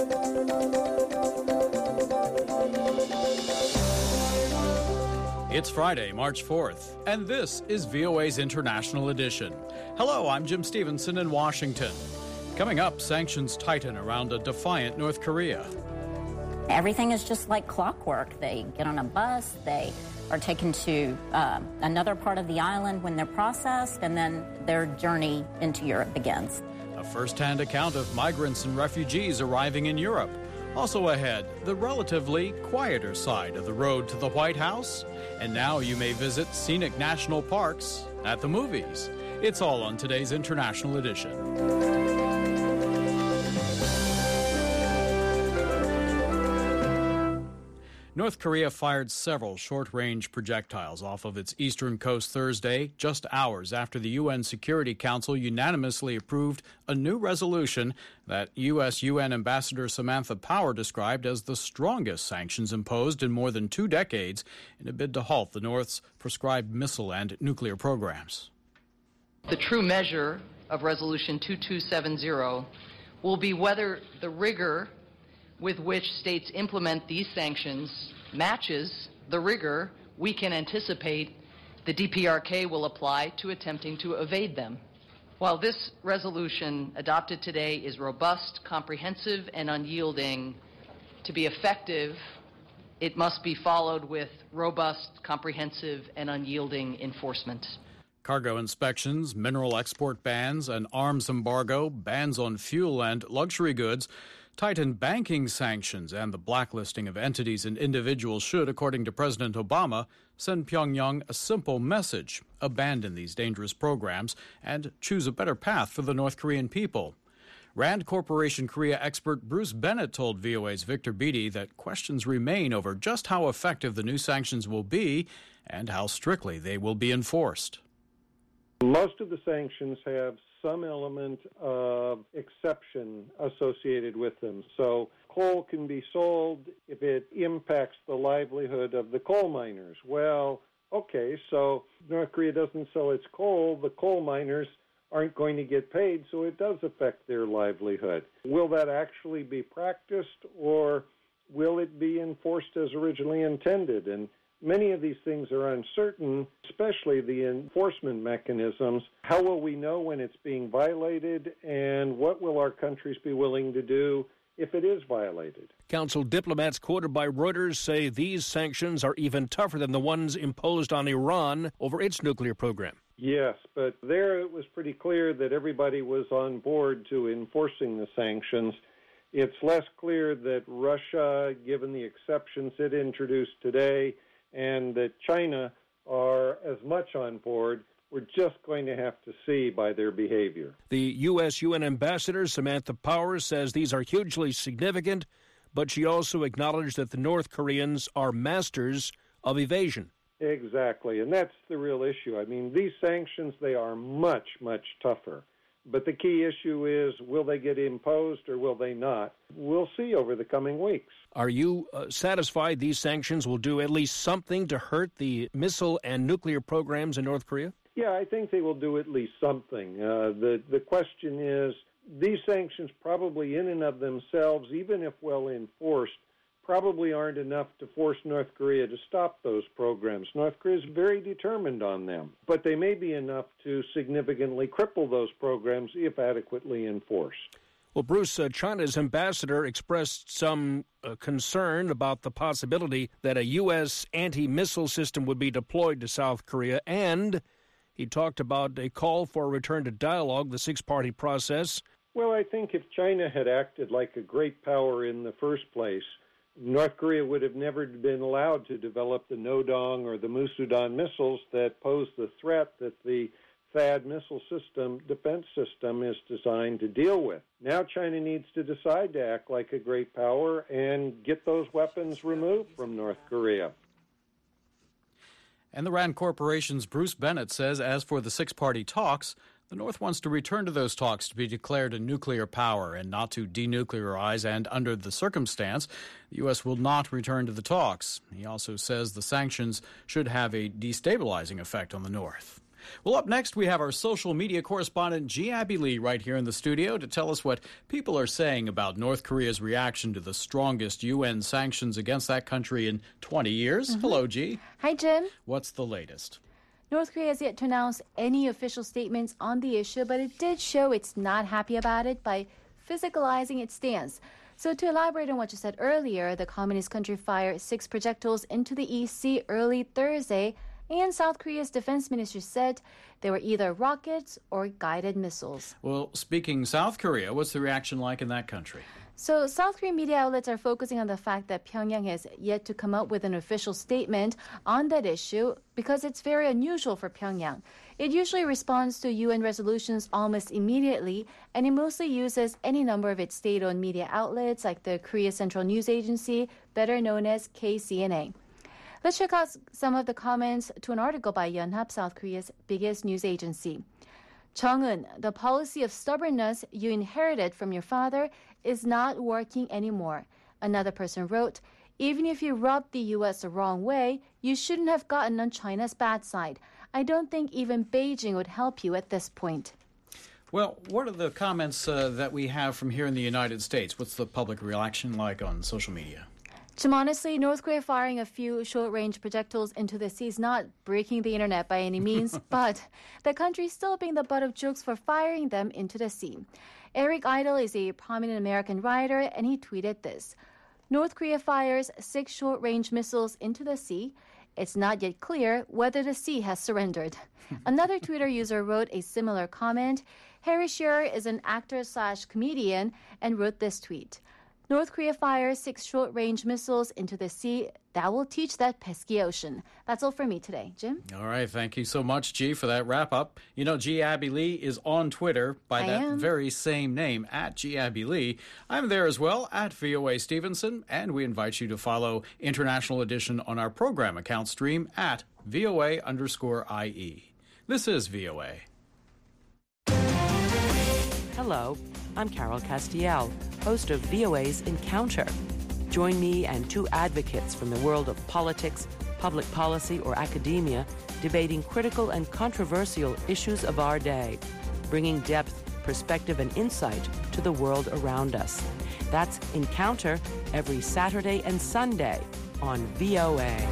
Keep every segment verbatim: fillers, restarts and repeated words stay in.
It's Friday, March fourth, and this is V O A's International Edition. Hello, I'm Jim Stevenson in Washington. Coming up, sanctions tighten around a defiant North Korea. Everything is just like clockwork. They get on a bus, they are taken to uh, another part of the island when they're processed, and then their journey into Europe begins. A first-hand account of migrants and refugees arriving in Europe. Also ahead, the relatively quieter side of the road to the White House. And now you may visit scenic national parks at the movies. It's all on today's International Edition. North Korea fired several short-range projectiles off of its eastern coast Thursday, just hours after the U N Security Council unanimously approved a new resolution that U S U N Ambassador Samantha Power described as the strongest sanctions imposed in more than two decades in a bid to halt the North's prescribed missile and nuclear programs. The true measure of Resolution two two seven zero will be whether the rigor with which states implement these sanctions matches the rigor we can anticipate the D P R K will apply to attempting to evade them. While this resolution adopted today is robust, comprehensive, and unyielding, to be effective, it must be followed with robust, comprehensive, and unyielding enforcement. Cargo inspections, mineral export bans, an arms embargo, bans on fuel and luxury goods, tightened banking sanctions, and the blacklisting of entities and individuals should, according to President Obama, send Pyongyang a simple message: abandon these dangerous programs and choose a better path for the North Korean people. Rand Corporation Korea expert Bruce Bennett told V O A's Victor Beattie that questions remain over just how effective the new sanctions will be and how strictly they will be enforced. Most of the sanctions have some element of exception associated with them. So coal can be sold if it impacts the livelihood of the coal miners. Well, okay, so North Korea doesn't sell its coal, the coal miners aren't going to get paid, so it does affect their livelihood. Will that actually be practiced, or will it be enforced as originally intended? And many of these things are uncertain, especially the enforcement mechanisms. How will we know when it's being violated, and what will our countries be willing to do if it is violated? Council diplomats quoted by Reuters say these sanctions are even tougher than the ones imposed on Iran over its nuclear program. Yes, but there it was pretty clear that everybody was on board to enforcing the sanctions. It's less clear that Russia, given the exceptions it introduced today, and that China are as much on board. We're just going to have to see by their behavior. The U S U N Ambassador Samantha Power says these are hugely significant, but she also acknowledged that the North Koreans are masters of evasion. Exactly, and that's the real issue. I mean, these sanctions, they are much, much tougher. But the key issue is, will they get imposed or will they not? We'll see over the coming weeks. Are you uh, satisfied these sanctions will do at least something to hurt the missile and nuclear programs in North Korea? Yeah, I think they will do at least something. Uh, the, the question is, these sanctions probably in and of themselves, even if well enforced, probably aren't enough to force North Korea to stop those programs. North Korea is very determined on them, but they may be enough to significantly cripple those programs if adequately enforced. Well, Bruce, uh, China's ambassador expressed some uh, concern about the possibility that a U S anti-missile system would be deployed to South Korea, and he talked about a call for a return to dialogue, the six-party process. Well, I think if China had acted like a great power in the first place, North Korea would have never been allowed to develop the Nodong or the Musudan missiles that pose the threat that the THAAD missile system, defense system, is designed to deal with. Now China needs to decide to act like a great power and get those weapons removed from North Korea. And the Rand Corporation's Bruce Bennett says, as for the six-party talks, the North wants to return to those talks to be declared a nuclear power and not to denuclearize, and under the circumstance, the U S will not return to the talks. He also says the sanctions should have a destabilizing effect on the North. Well, up next, we have our social media correspondent, G. Abby Lee, right here in the studio to tell us what people are saying about North Korea's reaction to the strongest U N sanctions against that country in twenty years. Mm-hmm. Hello, G. Hi, Jim. What's the latest? North Korea has yet to announce any official statements on the issue, but it did show it's not happy about it by physicalizing its stance. So to elaborate on what you said earlier, the communist country fired six projectiles into the East Sea early Thursday, and South Korea's defense minister said they were either rockets or guided missiles. Well, speaking South Korea, what's the reaction like in that country? So South Korean media outlets are focusing on the fact that Pyongyang has yet to come up with an official statement on that issue because it's very unusual for Pyongyang. It usually responds to U N resolutions almost immediately, and it mostly uses any number of its state-owned media outlets like the Korea Central News Agency, better known as K C N A. Let's check out some of the comments to an article by Yonhap, South Korea's biggest news agency. Jung-eun, the policy of stubbornness you inherited from your father is not working anymore. Another person wrote, even if you rubbed the U S the wrong way, you shouldn't have gotten on China's bad side. I don't think even Beijing would help you at this point. Well, what are the comments uh, that we have from here in the United States? What's the public reaction like on social media? Jim, honestly, North Korea firing a few short-range projectiles into the sea is not breaking the internet by any means, but the country is still being the butt of jokes for firing them into the sea. Eric Idle is a prominent American writer, and he tweeted this. North Korea fires six short-range missiles into the sea. It's not yet clear whether the sea has surrendered. Another Twitter user wrote a similar comment. Harry Shearer is an actor slash comedian and wrote this tweet. North Korea fires six short-range missiles into the sea. That will teach that pesky ocean. That's all for me today. Jim? All right. Thank you so much, G, for that wrap-up. You know, G. Abby Lee is on Twitter by I that am. very same name, at G. Abby Lee. I'm there as well, at V O A Stevenson, and we invite you to follow International Edition on our program account stream at V O A underscore I E. This is V O A. Hello, I'm Carol Castiel, host of V O A's Encounter. Join me and two advocates from the world of politics, public policy, or academia debating critical and controversial issues of our day, bringing depth, perspective, and insight to the world around us. That's Encounter every Saturday and Sunday on V O A.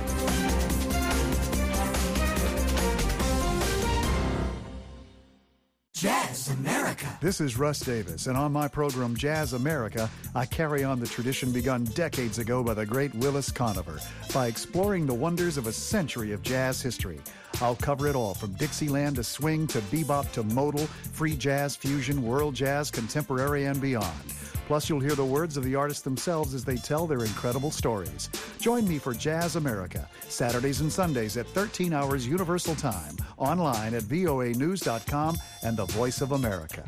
Jazz America. This is Russ Davis, and on my program Jazz America, I carry on the tradition begun decades ago by the great Willis Conover by exploring the wonders of a century of jazz history. I'll cover it all, from Dixieland to swing to bebop to modal, free jazz, fusion, world jazz, contemporary, and beyond. Plus, you'll hear the words of the artists themselves as they tell their incredible stories. Join me for Jazz America, Saturdays and Sundays at thirteen hours Universal Time, online at V O A news dot com and the Voice of America.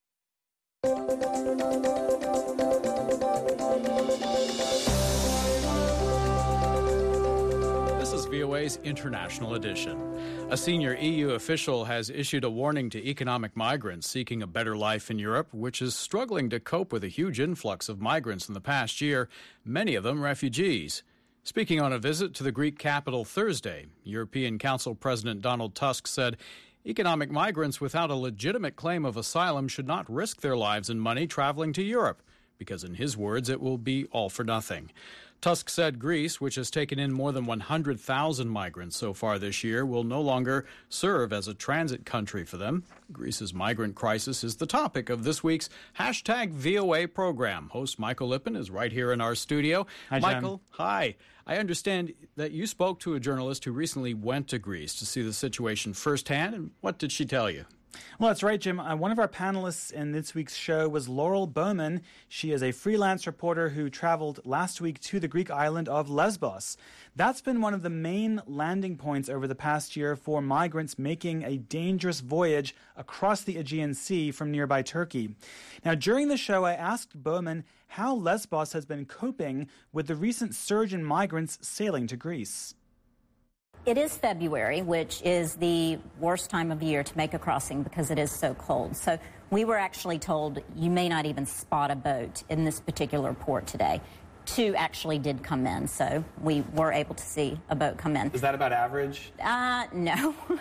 This is V O A's International Edition. A senior E U official has issued a warning to economic migrants seeking a better life in Europe, which is struggling to cope with a huge influx of migrants in the past year, many of them refugees. Speaking on a visit to the Greek capital Thursday, European Council President Donald Tusk said economic migrants without a legitimate claim of asylum should not risk their lives and money traveling to Europe, because in his words, it will be all for nothing. Tusk said Greece, which has taken in more than one hundred thousand migrants so far this year, will no longer serve as a transit country for them. Greece's migrant crisis is the topic of this week's hashtag V O A program. Host Michael Lippin is right here in our studio. Hi, Michael, Jen. hi. I understand that you spoke to a journalist who recently went to Greece to see the situation firsthand. And what did she tell you? Well, that's right, Jim. Uh, one of our panelists in this week's show was Laurel Bowman. She is a freelance reporter who traveled last week to the Greek island of Lesbos. That's been one of the main landing points over the past year for migrants making a dangerous voyage across the Aegean Sea from nearby Turkey. Now, during the show, I asked Bowman how Lesbos has been coping with the recent surge in migrants sailing to Greece. It is February, which is the worst time of year to make a crossing because it is so cold. So we were actually told you may not even spot a boat in this particular port today. Two actually did come in, so we were able to see a boat come in. Is that about average? Uh, no.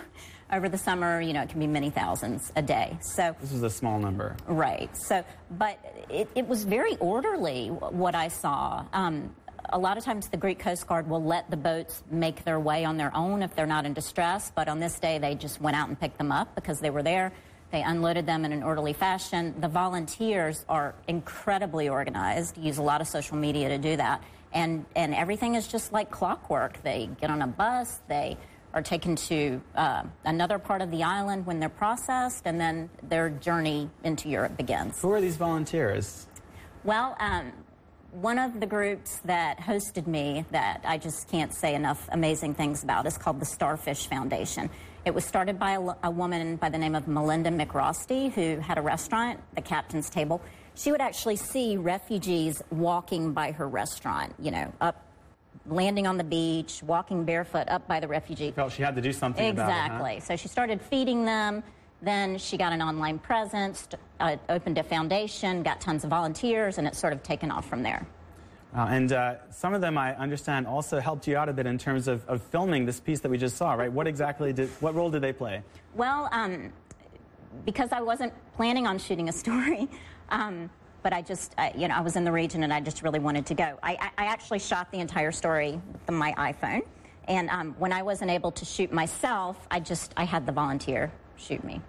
Over the summer, you know, it can be many thousands a day. So this is a small number. Right. So, but it, it was very orderly, what I saw. Um, a lot of times the Greek Coast Guard will let the boats make their way on their own if they're not in distress. But on this day, they just went out and picked them up because they were there. They unloaded them in an orderly fashion. The volunteers are incredibly organized, use a lot of social media to do that. And, and everything is just like clockwork. They get on a bus, they are taken to uh, another part of the island when they're processed, and then their journey into Europe begins. Who are these volunteers? Well, um, one of the groups that hosted me that I just can't say enough amazing things about is called the Starfish Foundation. It was started by a, a woman by the name of Melinda McRosty, who had a restaurant, the Captain's Table. She would actually see refugees walking by her restaurant, you know, up landing on the beach, walking barefoot up by the refugee. She felt she had to do something exactly. about it, huh? So she started feeding them. Then she got an online presence, uh, opened a foundation, got tons of volunteers, and it's sort of taken off from there. Uh, and uh, some of them, I understand, also helped you out a bit in terms of, of filming this piece that we just saw, right? What exactly did, what role did they play? Well, um, because I wasn't planning on shooting a story, um, but I just, uh, you know, I was in the region and I just really wanted to go. I, I, I actually shot the entire story with my iPhone. And um, when I wasn't able to shoot myself, I just, I had the volunteer shoot me.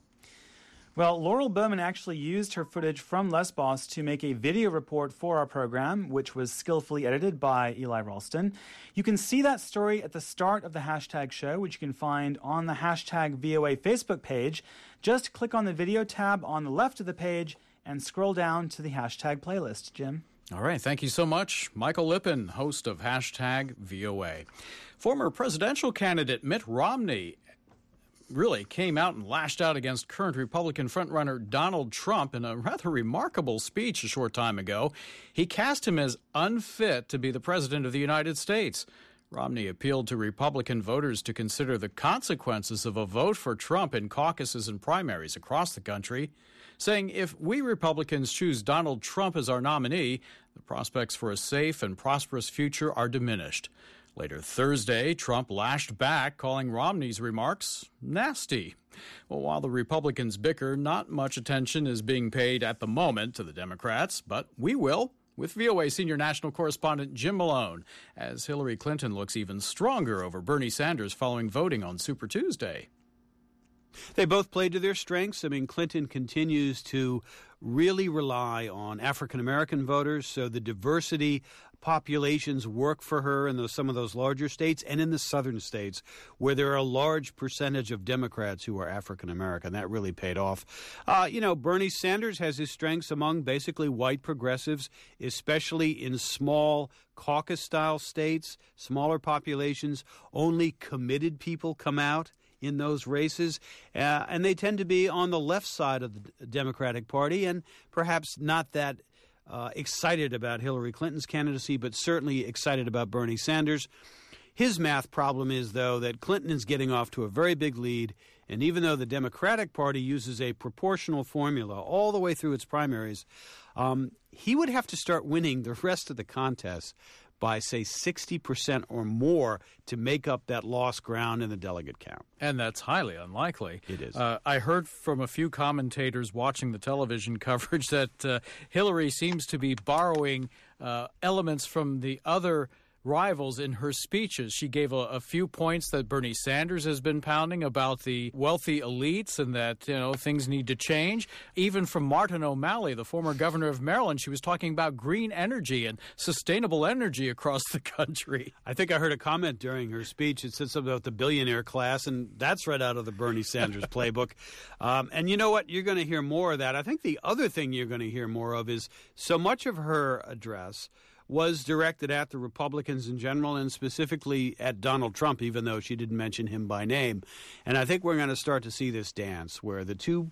Well, Laurel Bowman actually used her footage from Lesbos to make a video report for our program, which was skillfully edited by Eli Ralston. You can see that story at the start of the hashtag show, which you can find on the hashtag V O A Facebook page. Just click on the video tab on the left of the page and scroll down to the hashtag playlist. Jim? All right. Thank you so much. Michael Lippin, host of hashtag V O A. Former presidential candidate Mitt Romney really came out and lashed out against current Republican frontrunner Donald Trump in a rather remarkable speech a short time ago. He cast him as unfit to be the president of the United States. Romney appealed to Republican voters to consider the consequences of a vote for Trump in caucuses and primaries across the country, saying if we Republicans choose Donald Trump as our nominee, the prospects for a safe and prosperous future are diminished. Later Thursday, Trump lashed back, calling Romney's remarks nasty. Well, while the Republicans bicker, not much attention is being paid at the moment to the Democrats, but we will, with V O A senior national correspondent Jim Malone, as Hillary Clinton looks even stronger over Bernie Sanders following voting on Super Tuesday. They both play to their strengths. I mean, Clinton continues to really rely on African-American voters, so the diversity populations work for her in those, some of those larger states and in the southern states where there are a large percentage of Democrats who are African-American. That really paid off. Uh, you know, Bernie Sanders has his strengths among basically white progressives, especially in small caucus-style states, smaller populations. Only committed people come out in those races, uh, and they tend to be on the left side of the Democratic Party and perhaps not that uh, excited about Hillary Clinton's candidacy, but certainly excited about Bernie Sanders. His math problem is, though, that Clinton is getting off to a very big lead, and even though the Democratic Party uses a proportional formula all the way through its primaries, um, he would have to start winning the rest of the contest by, say, sixty percent or more to make up that lost ground in the delegate count. And that's highly unlikely. It is. Uh, I heard from a few commentators watching the television coverage that uh, Hillary seems to be borrowing uh, elements from the other rivals in her speeches. She gave a, a few points that Bernie Sanders has been pounding about the wealthy elites and that, you know, things need to change. Even from Martin O'Malley, the former governor of Maryland, she was talking about green energy and sustainable energy across the country. I think I heard a comment during her speech. It said something about the billionaire class, and that's right out of the Bernie Sanders playbook. Um, and you know what? You're going to hear more of that. I think the other thing you're going to hear more of is so much of her address was directed at the Republicans in general and specifically at Donald Trump, even though she didn't mention him by name. And I think we're going to start to see this dance where the two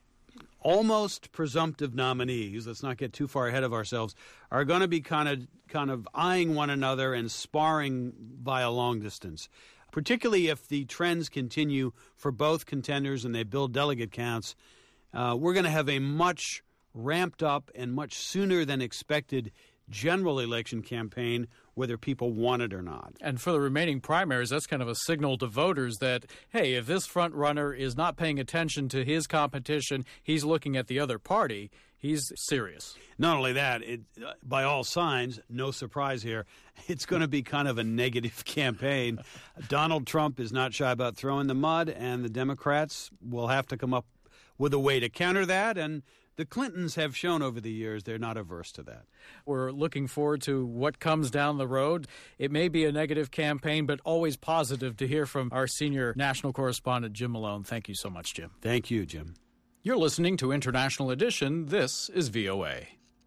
almost presumptive nominees, let's not get too far ahead of ourselves, are going to be kind of kind of eyeing one another and sparring by a long distance, particularly if the trends continue for both contenders and they build delegate counts. Uh, we're going to have a much ramped up and much sooner than expected general election campaign, whether people want it or not. And for the remaining primaries, that's kind of a signal to voters that, hey, if this front runner is not paying attention to his competition, he's looking at the other party, he's serious. Not only that, it, uh, by all signs, no surprise here, it's going to be kind of a negative campaign. Donald Trump is not shy about throwing the mud, and the Democrats will have to come up with a way to counter that, and the Clintons have shown over the years they're not averse to that. We're looking forward to what comes down the road. It may be a negative campaign, but always positive to hear from our senior national correspondent, Jim Malone. Thank you so much, Jim. Thank you, Jim. You're listening to International Edition. This is V O A.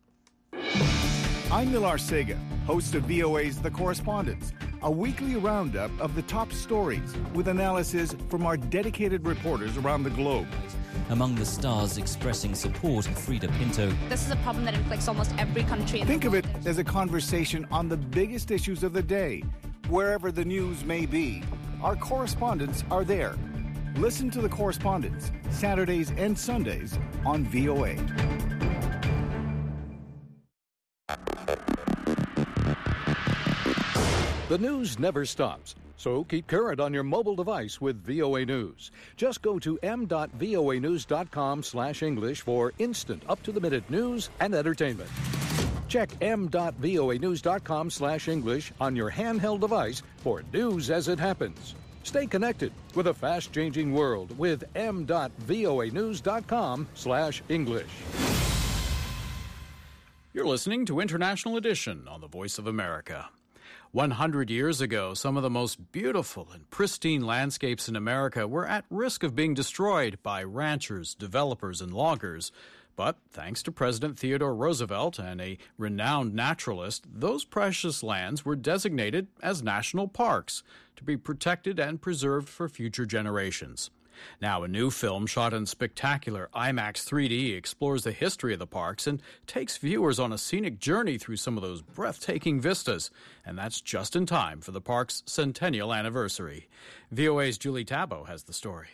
I'm Nilar Sega, host of V O A's The Correspondents, a weekly roundup of the top stories with analysis from our dedicated reporters around the globe. Among the stars expressing support, Frida Pinto. This is a problem that inflicts almost every country in Think the world. of it as a conversation on the biggest issues of the day. Wherever the news may be, our correspondents are there. Listen to The Correspondents, Saturdays and Sundays on V O A. The news never stops, so keep current on your mobile device with V O A News. Just go to m dot voa news dot com slash English for instant, up-to-the-minute news and entertainment. Check m dot voa news dot com slash English on your handheld device for news as it happens. Stay connected with a fast-changing world with m dot voa news dot com slash English. You're listening to International Edition on the Voice of America. one hundred years ago, some of the most beautiful and pristine landscapes in America were at risk of being destroyed by ranchers, developers, and loggers. But thanks to President Theodore Roosevelt and a renowned naturalist, those precious lands were designated as national parks to be protected and preserved for future generations. Now, a new film shot in spectacular IMAX three D explores the history of the parks and takes viewers on a scenic journey through some of those breathtaking vistas. And that's just in time for the park's centennial anniversary. V O A's Julie Tabo has the story.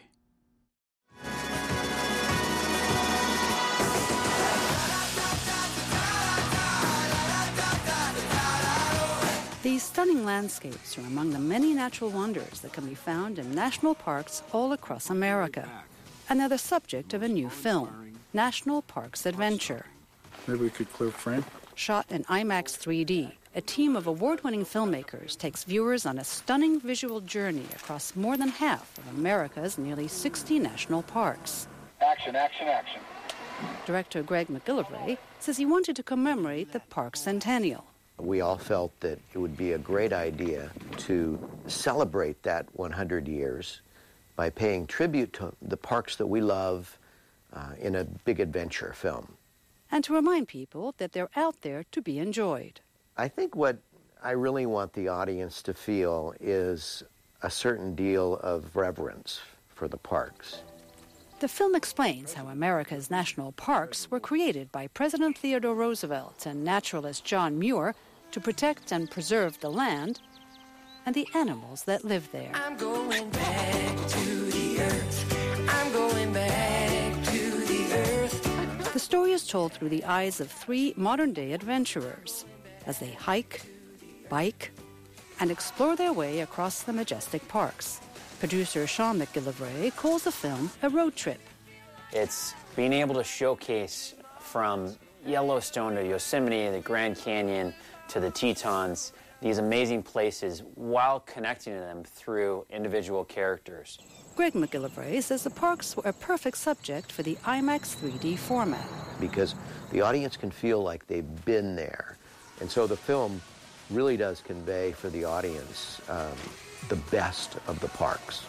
These stunning landscapes are among the many natural wonders that can be found in national parks all across America. And they're the subject of a new film, National Parks Adventure. Maybe we could clear frame. Shot in IMAX three D, a team of award-winning filmmakers takes viewers on a stunning visual journey across more than half of America's nearly sixty national parks. Action, action, action. Director Greg McGillivray says he wanted to commemorate the park's centennial. We all felt that it would be a great idea to celebrate that one hundred years by paying tribute to the parks that we love uh, in a big adventure film. And to remind people that they're out there to be enjoyed. I think what I really want the audience to feel is a certain deal of reverence for the parks. The film explains how America's national parks were created by President Theodore Roosevelt and naturalist John Muir to protect and preserve the land and the animals that live there. I'm going back to the earth. I'm going back to the earth. The story is told through the eyes of three modern-day adventurers as they hike, bike, and explore their way across the majestic parks. Producer Sean McGillivray calls the film a road trip. It's being able to showcase from Yellowstone to Yosemite, the Grand Canyon, to the Tetons, these amazing places while connecting to them through individual characters. Greg McGillivray says the parks were a perfect subject for the IMAX three D format. Because the audience can feel like they've been there. And so the film really does convey for the audience um, the best of the parks.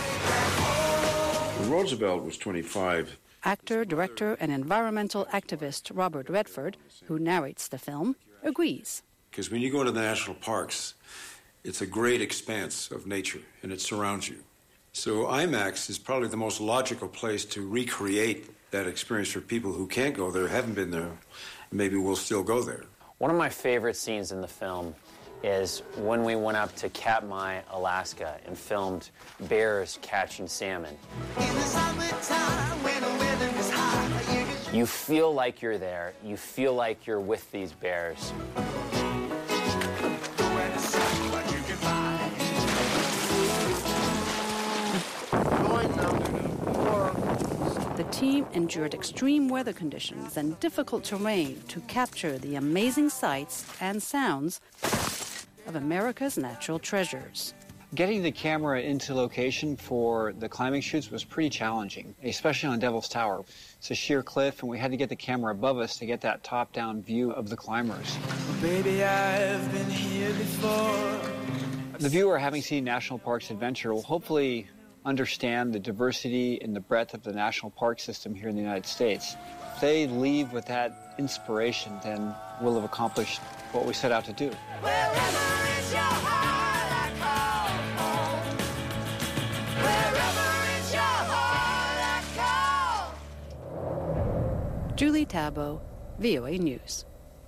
When Roosevelt was twenty-five. Actor, director, and environmental activist Robert Redford, who narrates the film, agrees. Because when you go to the national parks, it's a great expanse of nature, and it surrounds you. So IMAX is probably the most logical place to recreate that experience for people who can't go there, haven't been there, and maybe will still go there. One of my favorite scenes in the film is when we went up to Katmai, Alaska, and filmed bears catching salmon. In the summertime, when the weather is hot, you can You feel like you're there. You feel like you're with these bears. The team endured extreme weather conditions and difficult terrain to capture the amazing sights and sounds of America's natural treasures. Getting the camera into location for the climbing shoots was pretty challenging, especially on Devil's Tower. It's a sheer cliff, and we had to get the camera above us to get that top-down view of the climbers. Baby, I've been here before. The viewer, having seen National Parks Adventure, will hopefully understand the diversity and the breadth of the national park system here in the United States. If they leave with that inspiration, then we'll have accomplished what we set out to do. Wherever is your heart, I call home. Wherever is your heart, I call. Julie Tabo, V O A News.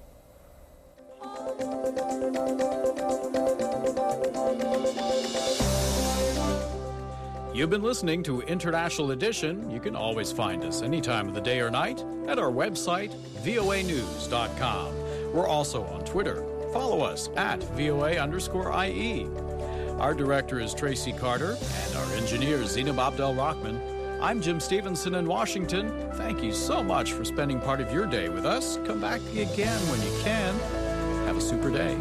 You've been listening to International Edition. You can always find us any time of the day or night at our website, V O A news dot com. We're also on Twitter. Follow us at V O A underscore I E. Our director is Tracy Carter, and our engineer is Zainab Abdel Rahman. I'm Jim Stevenson in Washington. Thank you so much for spending part of your day with us. Come back again when you can. Have a super day.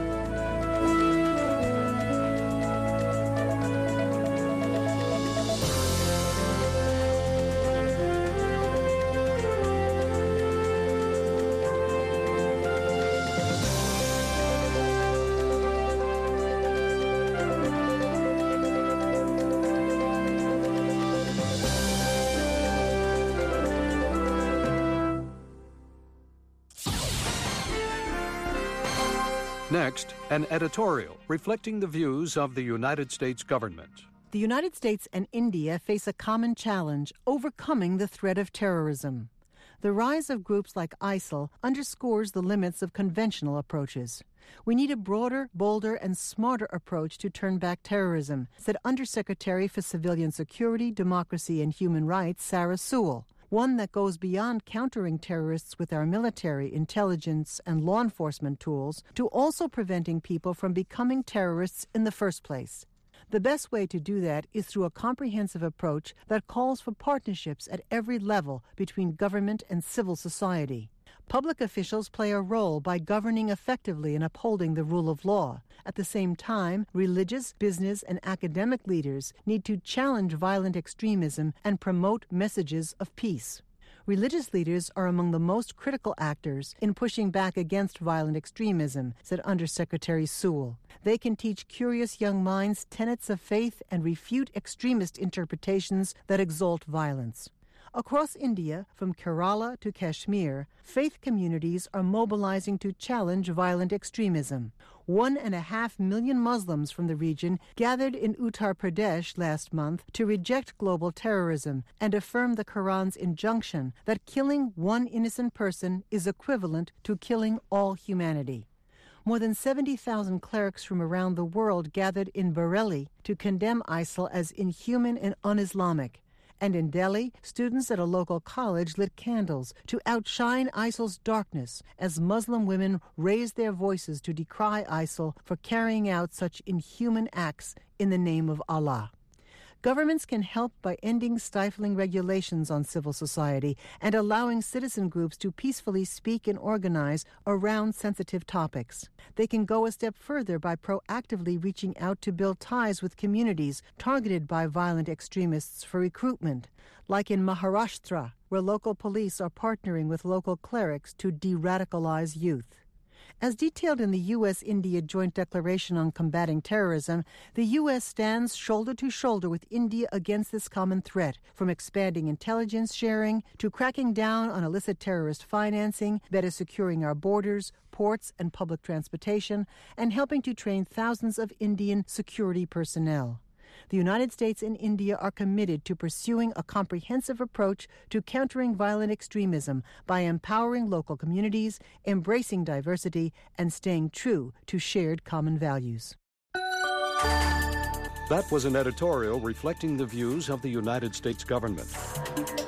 Next, an editorial reflecting the views of the United States government. The United States and India face a common challenge, overcoming the threat of terrorism. The rise of groups like ISIL underscores the limits of conventional approaches. We need a broader, bolder, and smarter approach to turn back terrorism, said Undersecretary for Civilian Security, Democracy, and Human Rights, Sarah Sewell. One that goes beyond countering terrorists with our military, intelligence, and law enforcement tools to also preventing people from becoming terrorists in the first place. The best way to do that is through a comprehensive approach that calls for partnerships at every level between government and civil society. Public officials play a role by governing effectively and upholding the rule of law. At the same time, religious, business, and academic leaders need to challenge violent extremism and promote messages of peace. Religious leaders are among the most critical actors in pushing back against violent extremism, said Undersecretary Sewell. They can teach curious young minds tenets of faith and refute extremist interpretations that exalt violence. Across India, from Kerala to Kashmir, faith communities are mobilizing to challenge violent extremism. One and a half million Muslims from the region gathered in Uttar Pradesh last month to reject global terrorism and affirm the Quran's injunction that killing one innocent person is equivalent to killing all humanity. More than seventy thousand clerics from around the world gathered in Bareilly to condemn ISIL as inhuman and un-Islamic. And in Delhi, students at a local college lit candles to outshine ISIL's darkness as Muslim women raised their voices to decry ISIL for carrying out such inhuman acts in the name of Allah. Governments can help by ending stifling regulations on civil society and allowing citizen groups to peacefully speak and organize around sensitive topics. They can go a step further by proactively reaching out to build ties with communities targeted by violent extremists for recruitment, like in Maharashtra, where local police are partnering with local clerics to de-radicalize youth. As detailed in the U S India Joint Declaration on Combating Terrorism, the U S stands shoulder to shoulder with India against this common threat, from expanding intelligence sharing to cracking down on illicit terrorist financing, better securing our borders, ports, and public transportation, and helping to train thousands of Indian security personnel. The United States and India are committed to pursuing a comprehensive approach to countering violent extremism by empowering local communities, embracing diversity, and staying true to shared common values. That was an editorial reflecting the views of the United States government.